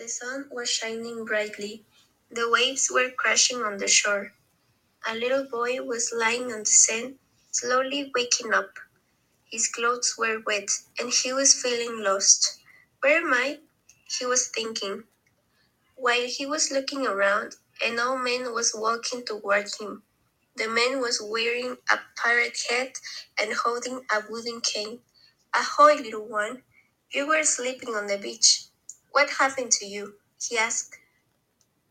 The sun was shining brightly. The waves were crashing on the shore. A little boy was lying on the sand, slowly waking up. His clothes were wet, and he was feeling lost. Where am I? He was thinking. While he was looking around, an old man was walking toward him. The man was wearing a pirate hat and holding a wooden cane. Ahoy, little one! You were sleeping on the beach. What happened to you? He asked.